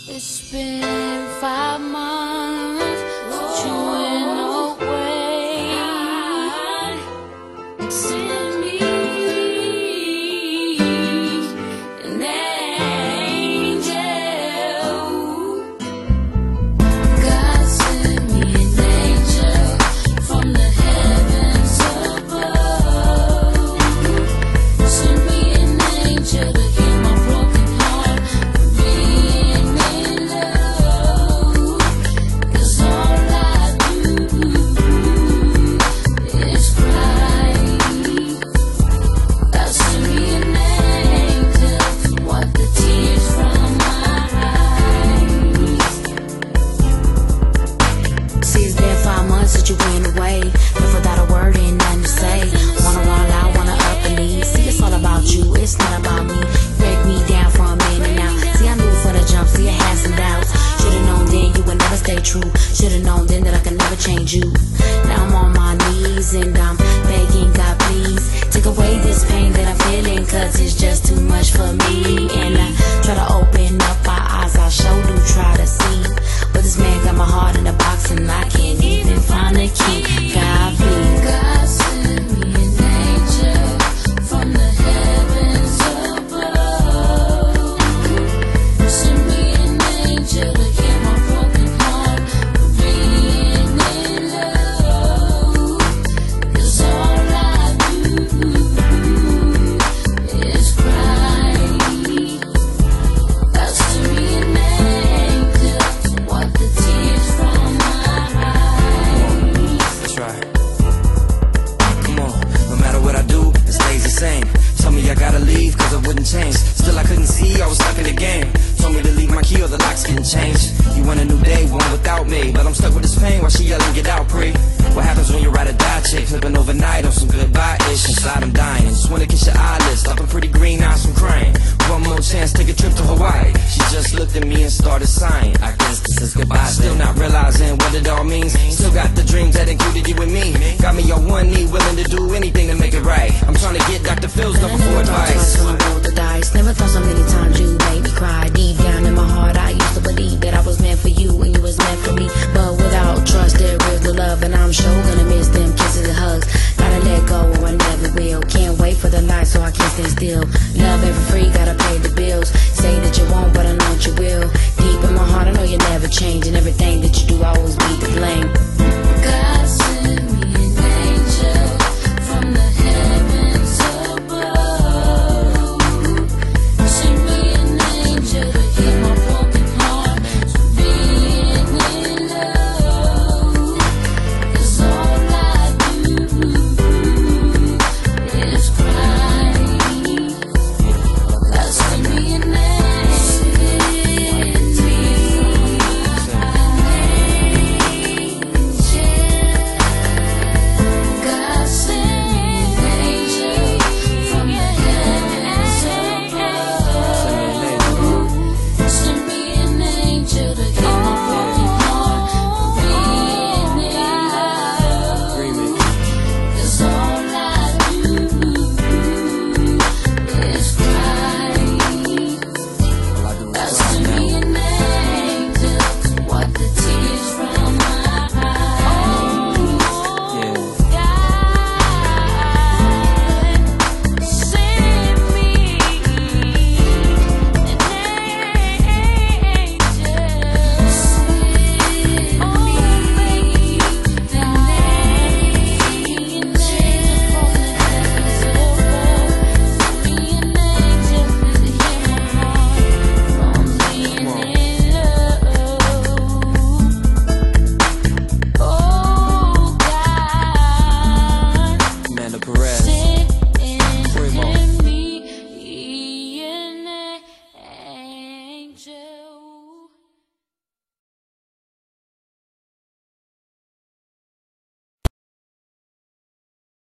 It's been 5 months since you went away. Send me an angel. God sent me an angel from the heavens above. Send me an angel to heal my broken heart from being in love. 'Cause all I do is cry. God send me an angel to wipe the tears from my eyes. See, it's been 5 months since you went away, left without a word and nothing to say. Wanna roll out, wanna up and leave. See, it's all about you, it's not about me. Break me down for a minute now. See, I knew for the jump, see, I had some doubts. Should've known then you would never stay true. Should've known then that I could never change you. Now I'm on my knees and I'm begging God, please take away this pain that I'm feeling, 'cause it's just too much for me. And I try to open up my eyes, I sure do try to see, but this man got my heart in a box and I can't even find the key. God, please. God send me an angel from the heavens above. Send me an angel to heal my broken heart from being in love. 'Cause all I do is cry. God send me an angel to wipe the tears from my eyes. That's right. Come on, no matter what I do, it stays the same. Told me I gotta leave, 'cause I wouldn't change. Still I couldn't see, I was stuck in the game. Told me to leave my key or the locks getting changed. You want a new day, one without me, but I'm stuck with this pain while she yelling, get out, pre. What happens when you ride or die chick, flipping overnight on some goodbye-ish? Inside I'm dying, just wanna kiss your eyelids, looking pretty green, eyes from crying. One more chance, take a trip to Hawaii. She just looked at me and started sighing. I guess this is goodbye. Still not realizing what it all means. Still got the dreams that included you and me. Got me on one knee, willing to do anything to make it right. I'm trying to get Dr. Phil's number for advice. When I rolled the dice, never thought so many times you made me cry. Deep down in my heart, I used to believe that I was meant for you and you was meant for me. But without trust, there is no love, and I'm sure gonna miss them kisses and hugs. Gotta let go or I never will. Can't wait for the night so I can stay still. Love ever free, gotta pay the bills. Say that you won't, but I know that you will. Deep in my heart, I know you never change, and everything